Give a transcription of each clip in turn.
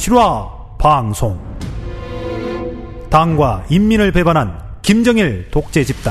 실화 방송. 당과 인민을 배반한 김정일 독재 집단.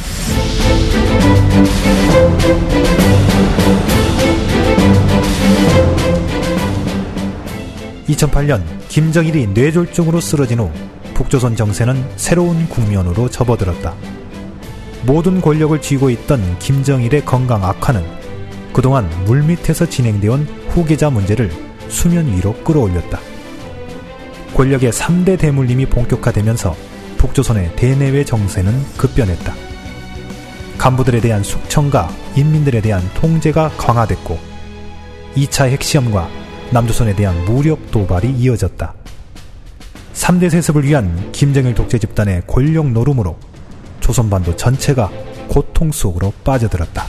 2008년 김정일이 뇌졸중으로 쓰러진 후 북조선 정세는 새로운 국면으로 접어들었다. 모든 권력을 쥐고 있던 김정일의 건강 악화는 그동안 물밑에서 진행되어온 후계자 문제를 수면 위로 끌어올렸다. 권력의 3대 대물림이 본격화되면서 북조선의 대내외 정세는 급변했다. 간부들에 대한 숙청과 인민들에 대한 통제가 강화됐고 2차 핵시험과 남조선에 대한 무력 도발이 이어졌다. 3대 세습을 위한 김정일 독재 집단의 권력 노름으로 조선반도 전체가 고통 속으로 빠져들었다.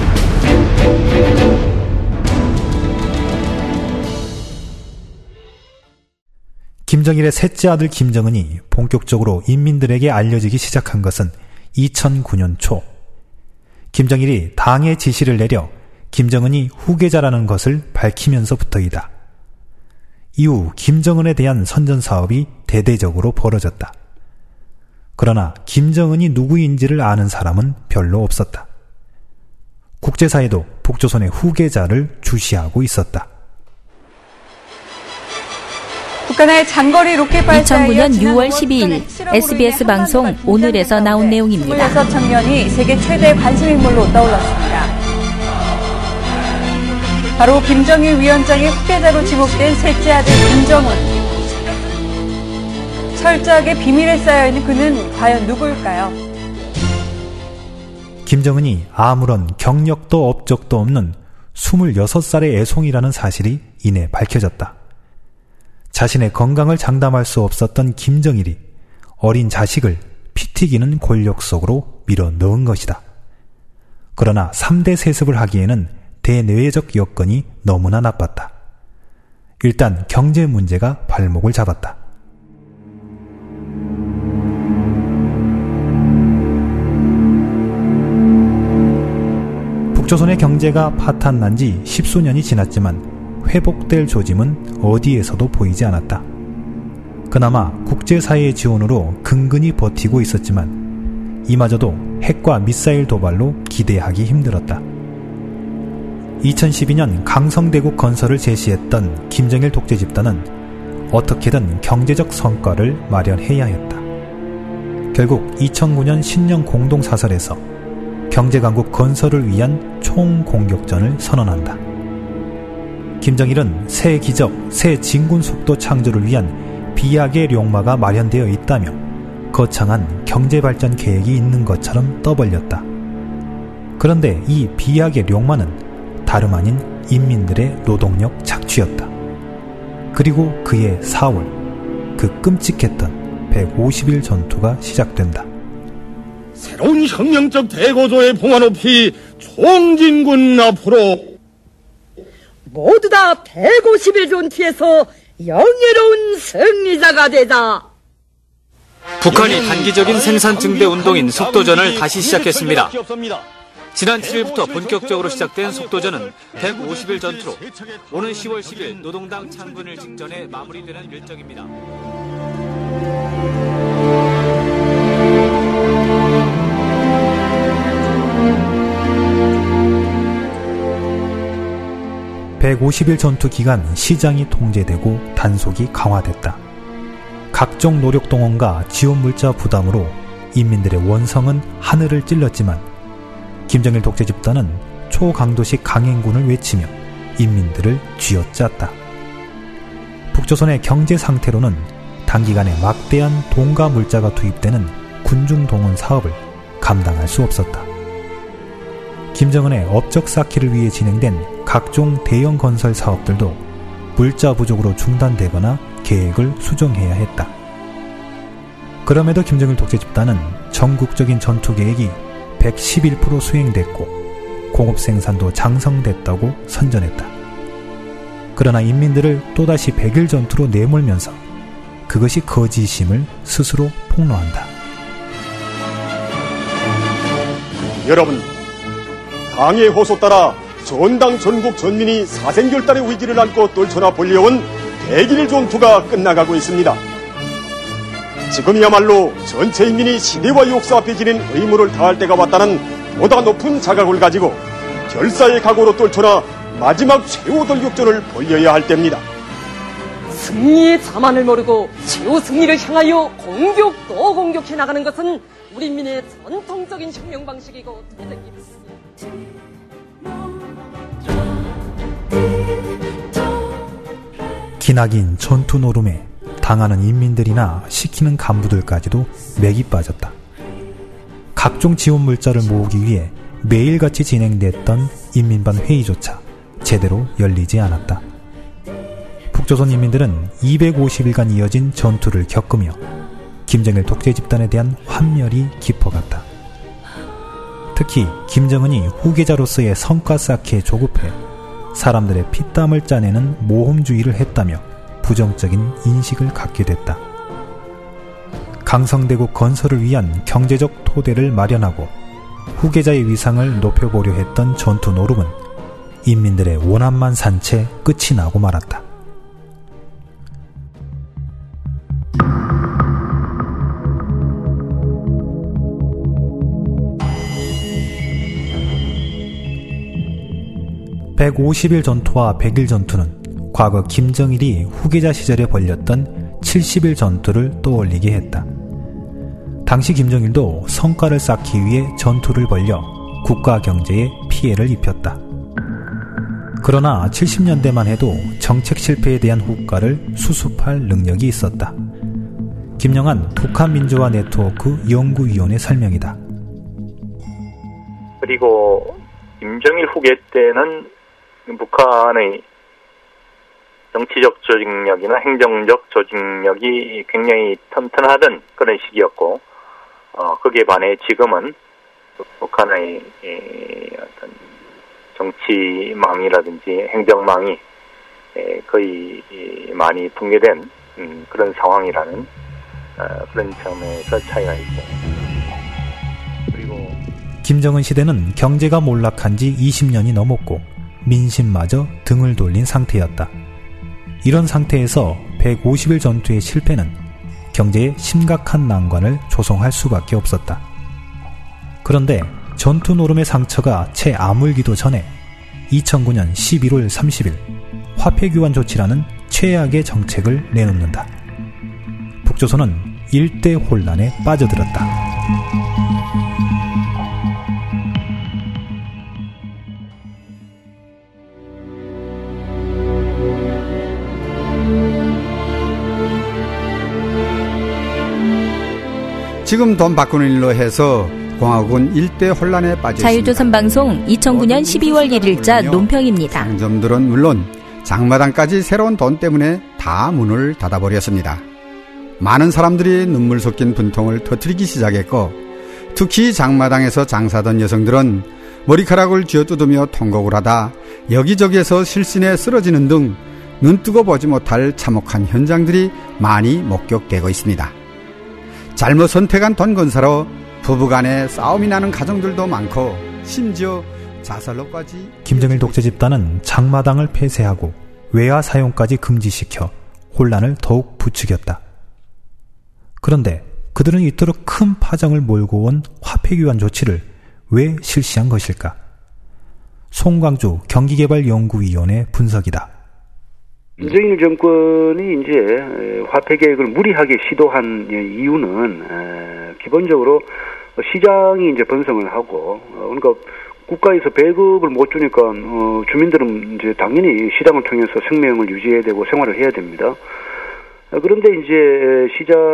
김정일의 셋째 아들 김정은이 본격적으로 인민들에게 알려지기 시작한 것은 2009년 초. 김정일이 당의 지시를 내려 김정은이 후계자라는 것을 밝히면서부터이다. 이후 김정은에 대한 선전사업이 대대적으로 벌어졌다. 그러나 김정은이 누구인지를 아는 사람은 별로 없었다. 국제사회도 북조선의 후계자를 주시하고 있었다. 북한의 장거리 로켓 발사에 2009년 6월 12일 SBS 방송 오늘에서 나온 내용입니다. 26청년이 세계 최대 관심인물로 떠올랐습니다. 바로 김정일 위원장의 후계자로 지목된 셋째 아들 김정은. 철저하게 비밀에 쌓여있는 그는 과연 누구일까요? 김정은이 아무런 경력도 업적도 없는 26살의 애송이라는 사실이 이내 밝혀졌다. 자신의 건강을 장담할 수 없었던 김정일이 어린 자식을 피 튀기는 권력 속으로 밀어 넣은 것이다. 그러나 3대 세습을 하기에는 대내외적 여건이 너무나 나빴다. 일단 경제 문제가 발목을 잡았다. 북조선의 경제가 파탄난 지 10수년이 지났지만 회복될 조짐은 어디에서도 보이지 않았다. 그나마 국제사회의 지원으로 근근히 버티고 있었지만 이마저도 핵과 미사일 도발로 기대하기 힘들었다. 2012년 강성대국 건설을 제시했던 김정일 독재 집단은 어떻게든 경제적 성과를 마련해야 했다. 결국 2009년 신년 공동사설에서 경제강국 건설을 위한 총공격전을 선언한다. 김정일은 새 기적, 새 진군 속도 창조를 위한 비약의 룡마가 마련되어 있다며 거창한 경제발전 계획이 있는 것처럼 떠벌렸다. 그런데 이 비약의 룡마는 다름 아닌 인민들의 노동력 착취였다. 그리고 그해 4월, 그 끔찍했던 150일 전투가 시작된다. 새로운 혁명적 대고조의 봉화 높이 총진군 앞으로 모두 다 150일 전투에서 영예로운 승리자가 되자. 북한이 단기적인 생산 증대 운동인 속도전을 다시 시작했습니다. 지난 7일부터 본격적으로 시작된 속도전은 150일 전투로 오는 10월 10일 노동당 창군일 직전에 마무리되는 일정입니다. (150일) 전투 기간 시장이 통제되고 단속이 강화됐다. 각종 노력동원과 지원물자 부담으로 인민들의 원성은 하늘을 찔렀지만 김정일 독재 집단은 초강도식 강행군을 외치며 인민들을 쥐어짰다. 북조선의 경제 상태로는 단기간에 막대한 돈과 물자가 투입되는 군중동원 사업을 감당할 수 없었다. 김정은의 업적 쌓기를 위해 진행된 각종 대형 건설 사업들도 물자 부족으로 중단되거나 계획을 수정해야 했다. 그럼에도 김정일 독재 집단은 전국적인 전투 계획이 111% 수행됐고 공업 생산도 장성됐다고 선전했다. 그러나 인민들을 또다시 100일 전투로 내몰면서 그것이 거짓임을 스스로 폭로한다. 여러분, 당의 호소 따라 전당 전국 전민이 사생결단의 의지를 안고 떨쳐나 벌려온 100일 전투가 끝나가고 있습니다. 지금이야말로 전체 인민이 시대와 역사 앞에 지닌 의무를 다할 때가 왔다는 보다 높은 자각을 가지고 결사의 각오로 떨쳐나 마지막 최후 돌격전을 벌여야 할 때입니다. 승리의 자만을 모르고 최후 승리를 향하여 공격 또 공격해 나가는 것은 우리 인민의 전통적인 혁명 방식이고 태생입니다. 기나긴 전투 노름에 당하는 인민들이나 시키는 간부들까지도 맥이 빠졌다. 각종 지원 물자를 모으기 위해 매일같이 진행됐던 인민반 회의조차 제대로 열리지 않았다. 북조선 인민들은 250일간 이어진 전투를 겪으며 김정일 독재 집단에 대한 환멸이 깊어갔다. 특히 김정은이 후계자로서의 성과 쌓기에 조급해 사람들의 피땀을 짜내는 모험주의를 했다며 부정적인 인식을 갖게 됐다. 강성대국 건설을 위한 경제적 토대를 마련하고 후계자의 위상을 높여보려 했던 전투 노름은 인민들의 원한만 산 채 끝이 나고 말았다. (150일) 전투와 (100일) 전투는 과거 김정일이 후계자 시절에 벌였던 70일 전투를 떠올리게 했다. 당시 김정일도 성과를 쌓기 위해 전투를 벌여 국가 경제에 피해를 입혔다. 그러나 70년대만 해도 정책 실패에 대한 후과를 수습할 능력이 있었다. 김영한 북한민주화 네트워크 연구위원의 설명이다. 그리고 김정일 후계 때는 북한의 정치적 조직력이나 행정적 조직력이 굉장히 튼튼하던 그런 시기였고, 거기에 반해 지금은 북한의 어떤 정치망이라든지 행정망이 거의 많이 붕괴된 그런 상황이라는 그런 점에서 차이가 있고, 그리고 김정은 시대는 경제가 몰락한 지 20년이 넘었고 민심마저 등을 돌린 상태였다. 이런 상태에서 150일 전투의 실패는 경제에 심각한 난관을 조성할 수밖에 없었다. 그런데 전투 노름의 상처가 채 아물기도 전에 2009년 11월 30일 화폐교환 조치라는 최악의 정책을 내놓는다. 북조선은 일대 혼란에 빠져들었다. 지금 돈 바꾸는 일로 해서 공화국은 일대 혼란에 빠져 있습니다. 자유조선 방송 2009년 12월 1일자 논평입니다. 상점들은 물론 장마당까지 새로운 돈 때문에 다 문을 닫아버렸습니다. 많은 사람들이 눈물 섞인 분통을 터뜨리기 시작했고, 특히 장마당에서 장사하던 여성들은 머리카락을 쥐어뜯으며 통곡을 하다 여기저기에서 실신에 쓰러지는 등 눈뜨고 보지 못할 참혹한 현장들이 많이 목격되고 있습니다. 잘못 선택한 돈 건사로 부부간에 싸움이 나는 가정들도 많고 심지어 자살로까지. 김정일 독재 집단은 장마당을 폐쇄하고 외화 사용까지 금지시켜 혼란을 더욱 부추겼다. 그런데 그들은 이토록 큰 파장을 몰고 온 화폐교환 조치를 왜 실시한 것일까? 송광주 경기개발연구위원회 분석이다. 김정일 정권이 이제 화폐 개혁을 무리하게 시도한 이유는 기본적으로 시장이 이제 번성을 하고, 그러니까 국가에서 배급을 못 주니까 주민들은 이제 당연히 시장을 통해서 생명을 유지해야 되고 생활을 해야 됩니다. 그런데 이제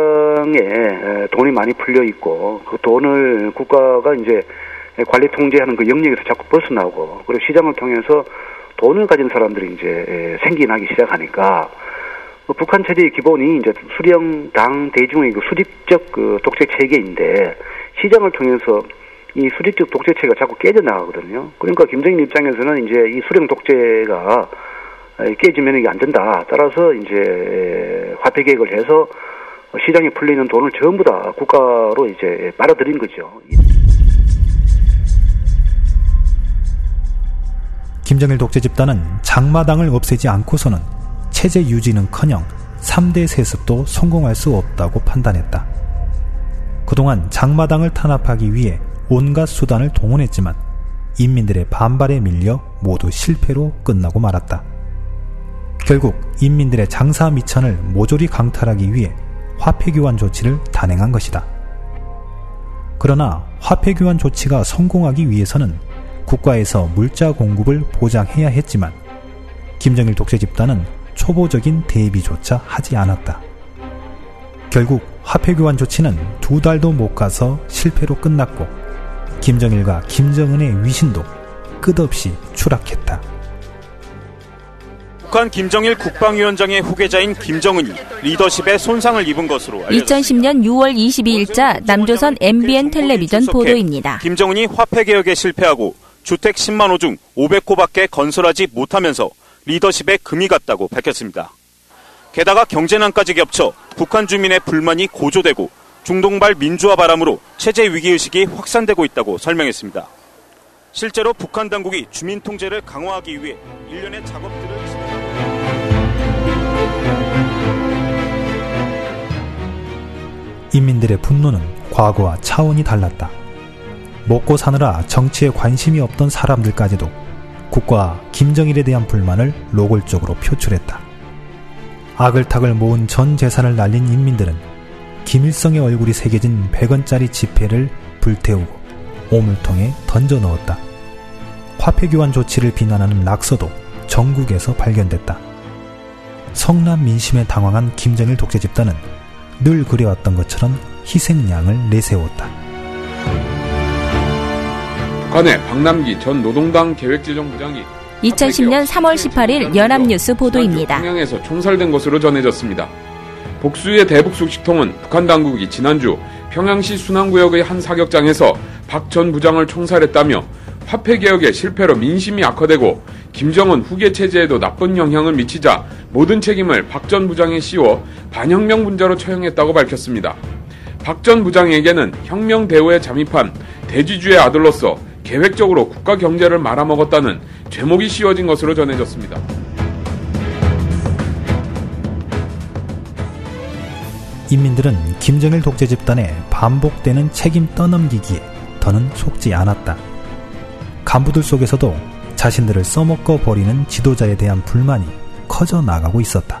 시장에 돈이 많이 풀려 있고, 그 돈을 국가가 이제 관리 통제하는 그 영역에서 자꾸 벗어나고, 그리고 시장을 통해서 돈을 가진 사람들이 이제 생겨나기 시작하니까, 북한 체제의 기본이 이제 수령 당 대중의 그 수직적 그 독재 체계인데, 시장을 통해서 이 수직적 독재 체계가 자꾸 깨져나가거든요. 그러니까 김정일 입장에서는 이제 이 수령 독재가 깨지면 이게 안 된다. 따라서 이제 화폐 개혁을 해서 시장에 풀리는 돈을 전부 다 국가로 이제 빨아들인 거죠. 김정일 독재 집단은 장마당을 없애지 않고서는 체제 유지는커녕 3대 세습도 성공할 수 없다고 판단했다. 그동안 장마당을 탄압하기 위해 온갖 수단을 동원했지만 인민들의 반발에 밀려 모두 실패로 끝나고 말았다. 결국 인민들의 장사 미천을 모조리 강탈하기 위해 화폐교환 조치를 단행한 것이다. 그러나 화폐교환 조치가 성공하기 위해서는 국가에서 물자 공급을 보장해야 했지만 김정일 독재 집단은 초보적인 대비조차 하지 않았다. 결국 화폐교환 조치는 2달도 못 가서 실패로 끝났고 김정일과 김정은의 위신도 끝없이 추락했다. 북한 김정일 국방위원장의 후계자인 김정은이 리더십에 손상을 입은 것으로 알려졌습니다. 2010년 6월 22일자 남조선 MBN 텔레비전 보도입니다. 김정은이 화폐개혁에 실패하고 주택 10만 호 중 500호밖에 건설하지 못하면서 리더십에 금이 갔다고 밝혔습니다. 게다가 경제난까지 겹쳐 북한 주민의 불만이 고조되고 중동발 민주화 바람으로 체제 위기의식이 확산되고 있다고 설명했습니다. 실제로 북한 당국이 주민 통제를 강화하기 위해 일련의 작업들을 진행하고 인민들의 분노는 과거와 차원이 달랐다. 먹고 사느라 정치에 관심이 없던 사람들까지도 국가와 김정일에 대한 불만을 노골적으로 표출했다. 아글타글 모은 전 재산을 날린 인민들은 김일성의 얼굴이 새겨진 100원짜리 지폐를 불태우고 오물통에 던져 넣었다. 화폐교환 조치를 비난하는 낙서도 전국에서 발견됐다. 성남 민심에 당황한 김정일 독재 집단은 늘 그래왔던 것처럼 희생양을 내세웠다. 북한의 박남기 전 노동당 계획재정부장이 2010년 3월 18일 연합뉴스 보도입니다. 평양에서 총살된 것으로 전해졌습니다. 복수의 대북숙식통은 북한 당국이 지난주 평양시 순안구역의 한 사격장에서 박 전 부장을 총살했다며 화폐개혁의 실패로 민심이 악화되고 김정은 후계 체제에도 나쁜 영향을 미치자 모든 책임을 박 전 부장에 씌워 반혁명 분자로 처형했다고 밝혔습니다. 박 전 부장에게는 혁명 대우에 잠입한 대지주의 아들로서 계획적으로 국가 경제를 말아먹었다는 죄목이 씌워진 것으로 전해졌습니다. 인민들은 김정일 독재 집단의 반복되는 책임 떠넘기기에 더는 속지 않았다. 간부들 속에서도 자신들을 써먹어 버리는 지도자에 대한 불만이 커져 나가고 있었다.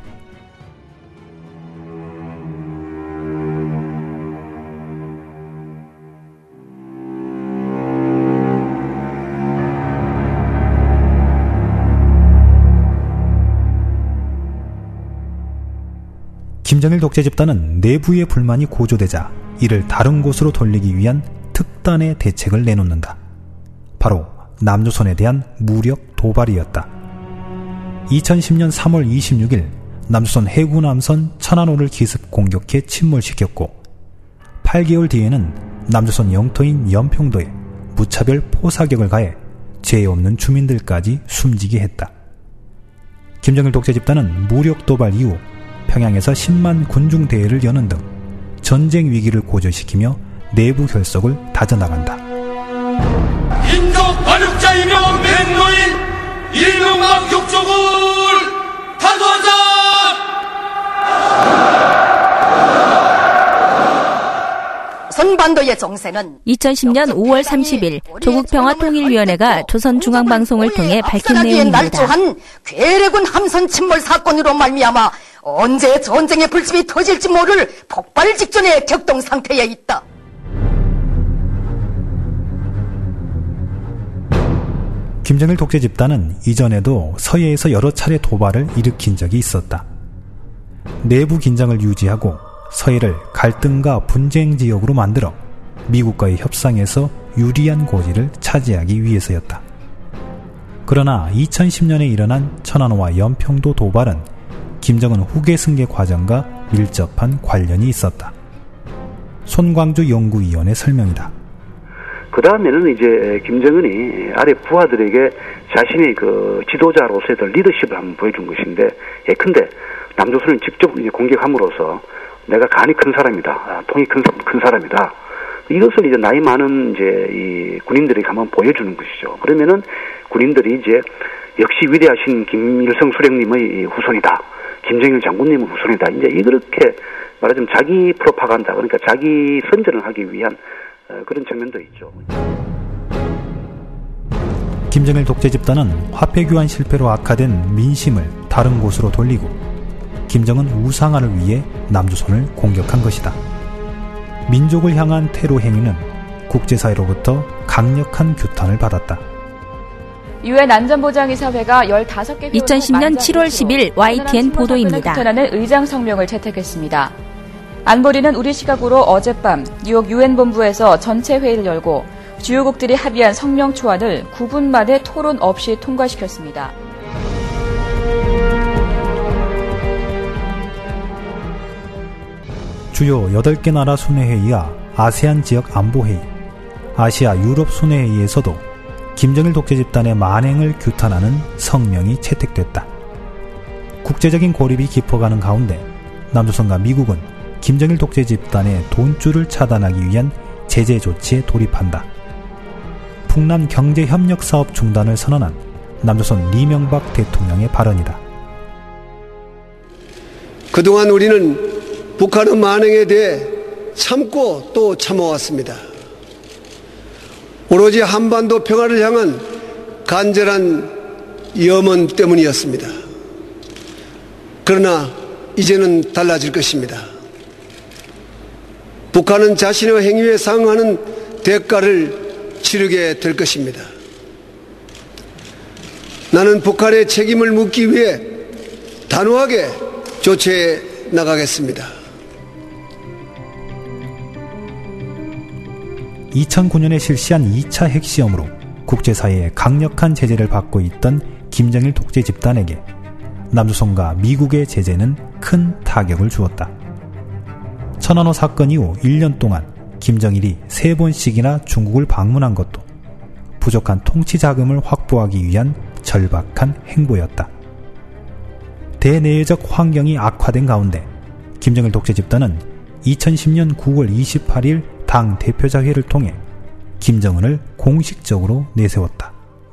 김정일 독재 집단은 내부의 불만이 고조되자 이를 다른 곳으로 돌리기 위한 특단의 대책을 내놓는다. 바로 남조선에 대한 무력 도발이었다. 2010년 3월 26일 남조선 해군함선 천안호를 기습 공격해 침몰시켰고 8개월 뒤에는 남조선 영토인 연평도에 무차별 포사격을 가해 죄 없는 주민들까지 숨지게 했다. 김정일 독재 집단은 무력 도발 이후 평양에서 10만 군중 대회를 여는 등 전쟁 위기를 고조시키며 내부 결속을 다져나간다. 인적 반역자이며 맹노인 일명막 격족을 탄도하자! 선반도의 정세는 2010년 5월 30일 조국평화통일위원회가 조선중앙방송을 통해 밝힌 내용입니다. 날조한 괴뢰군 함선 침몰 사건으로 말미암아 언제 전쟁의 불집이 터질지 모를 폭발 직전의 격동 상태에 있다. 김정일 독재 집단은 이전에도 서해에서 여러 차례 도발을 일으킨 적이 있었다. 내부 긴장을 유지하고 서해를 갈등과 분쟁 지역으로 만들어 미국과의 협상에서 유리한 고지를 차지하기 위해서였다. 그러나 2010년에 일어난 천안호와 연평도 도발은 김정은 후계 승계 과정과 밀접한 관련이 있었다. 손광주 연구위원의 설명이다. 그 다음에는 이제 김정은이 아래 부하들에게 자신의 그 지도자로서의 리더십을 한번 보여준 것인데, 예컨대 남조선을 직접 공격함으로써 내가 간이 큰 사람이다, 통이 큰 사람이다. 이것을 이제 나이 많은 이제 이 군인들에게 한번 보여주는 것이죠. 그러면은 군인들이 이제 역시 위대하신 김일성 수령님의 후손이다. 김정일 장군님의 후손이다. 이제 이렇게 말하자면 자기 프로파간다, 그러니까 자기 선전을 하기 위한 그런 측면도 있죠. 김정일 독재 집단은 화폐 교환 실패로 악화된 민심을 다른 곳으로 돌리고 김정은 우상화를 위해 남조선을 공격한 것이다. 민족을 향한 테러 행위는 국제사회로부터 강력한 규탄을 받았다. 유엔 안전보장이사회가 15개 2010년 7월 10일 YTN 보도입니다. 규탄하는 의장 성명을 채택했습니다. 안보리는 우리 시각으로 어젯밤 뉴욕 유엔 본부에서 전체 회의를 열고 주요국들이 합의한 성명 초안을 9분 만에 토론 없이 통과시켰습니다. 주요 8개 나라 순회회의와 아세안 지역 안보회의, 아시아 유럽 순회회의에서도 김정일 독재 집단의 만행을 규탄하는 성명이 채택됐다. 국제적인 고립이 깊어가는 가운데 남조선과 미국은 김정일 독재 집단의 돈줄을 차단하기 위한 제재 조치에 돌입한다. 북남 경제협력 사업 중단을 선언한 남조선 이명박 대통령의 발언이다. 그동안 우리는 북한의 만행에 대해 참고 또 참아왔습니다. 오로지 한반도 평화를 향한 간절한 염원 때문이었습니다. 그러나 이제는 달라질 것입니다. 북한은 자신의 행위에 상응하는 대가를 치르게 될 것입니다. 나는 북한의 책임을 묻기 위해 단호하게 조치해 나가겠습니다. 2009년에 실시한 2차 핵시험으로 국제사회의 강력한 제재를 받고 있던 김정일 독재 집단에게 남조선과 미국의 제재는 큰 타격을 주었다. 천안호 사건 이후 1년 동안 김정일이 3번씩이나 중국을 방문한 것도 부족한 통치 자금을 확보하기 위한 절박한 행보였다. 대내외적 환경이 악화된 가운데 김정일 독재 집단은 2010년 9월 28일 당 대표자회를 통해 김정은을 공식적으로 내세웠다.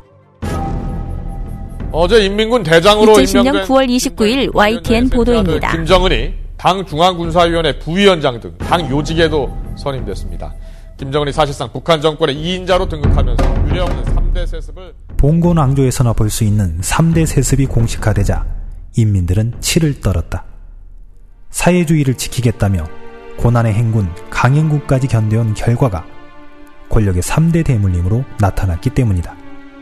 어제 인민군 대장으로 2010년 9월 29일 YTN 보도입니다. 김정은이 당 중앙군사위원회 부위원장 등 당 요직에도 선임됐습니다. 김정은이 사실상 북한 정권의 2인자로 등극하면서 유례없는 3대 세습을 봉건왕조에서나 볼 수 있는 3대 세습이 공식화되자 인민들은 치를 떨었다. 사회주의를 지키겠다며 고난의 행군 강행군까지 견뎌온 결과가 권력의 3대 대물림으로 나타났기 때문이다.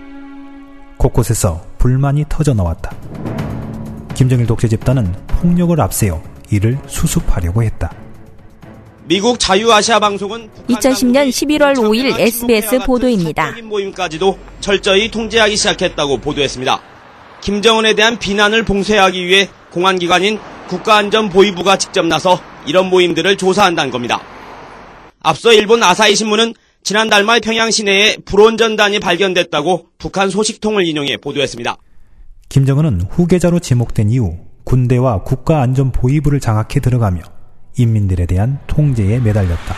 곳곳에서 불만이 터져나왔다. 김정일 독재 집단은 폭력을 앞세워 이를 수습하려고 했다. 미국 자유아시아 방송은 2010년 11월 5일 SBS 보도입니다. 모임까지도 철저히 통제하기 시작했다고 보도했습니다. 김정은에 대한 비난을 봉쇄하기 위해 공안기관인 국가안전보위부가 직접 나서 이런 모임들을 조사한다는 겁니다. 앞서 일본 아사히 신문은 지난달 말 평양 시내에 불온전단이 발견됐다고 북한 소식통을 인용해 보도했습니다. 김정은은 후계자로 지목된 이후 군대와 국가안전보위부를 장악해 들어가며 인민들에 대한 통제에 매달렸다.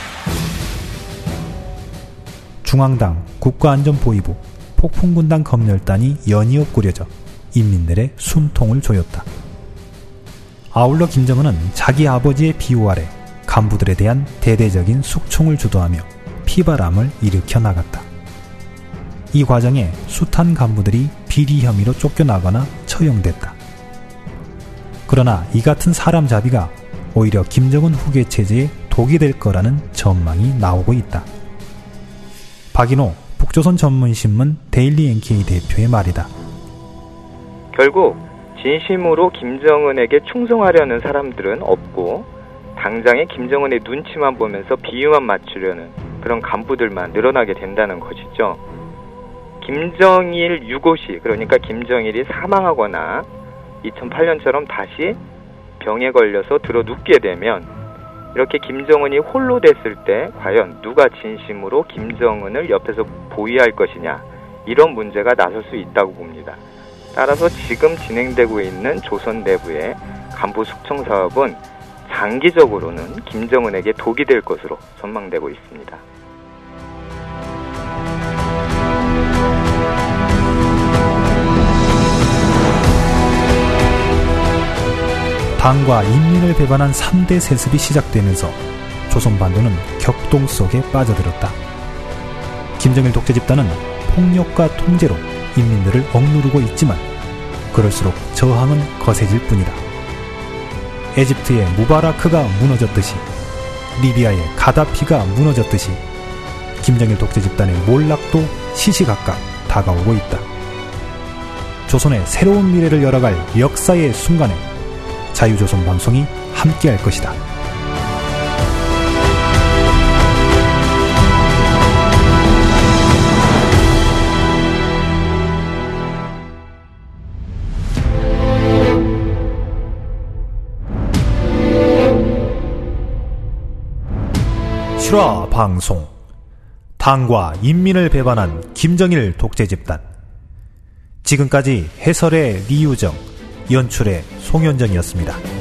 중앙당, 국가안전보위부, 폭풍군단 검열단이 연이어 꾸려져 인민들의 숨통을 조였다. 아울러 김정은은 자기 아버지의 비호 아래 간부들에 대한 대대적인 숙청을 주도하며 피바람을 일으켜 나갔다. 이 과정에 숱한 간부들이 비리 혐의로 쫓겨나거나 처형됐다. 그러나 이 같은 사람잡이가 오히려 김정은 후계 체제에 독이 될 거라는 전망이 나오고 있다. 박인호 북조선 전문신문 데일리 NK 대표의 말이다. 결국 진심으로 김정은에게 충성하려는 사람들은 없고 당장에 김정은의 눈치만 보면서 비유만 맞추려는 그런 간부들만 늘어나게 된다는 것이죠. 김정일 유고시, 그러니까 김정일이 사망하거나 2008년처럼 다시 병에 걸려서 들어 눕게 되면 이렇게 김정은이 홀로 됐을 때 과연 누가 진심으로 김정은을 옆에서 보위할 것이냐, 이런 문제가 나설 수 있다고 봅니다. 따라서 지금 진행되고 있는 조선 내부의 간부 숙청 사업은 장기적으로는 김정은에게 독이 될 것으로 전망되고 있습니다. 당과 인민을 배반한 3대 세습이 시작되면서 조선반도는 격동 속에 빠져들었다. 김정일 독재 집단은 폭력과 통제로 인민들을 억누르고 있지만 그럴수록 저항은 거세질 뿐이다. 에집트의 무바라크가 무너졌듯이, 리비아의 가다피가 무너졌듯이 김정일 독재 집단의 몰락도 시시각각 다가오고 있다. 조선의 새로운 미래를 열어갈 역사의 순간에 자유조선 방송이 함께할 것이다. 실화 방송. 당과 인민을 배반한 김정일 독재 집단. 지금까지 해설의 리유정, 연출의 송현정이었습니다.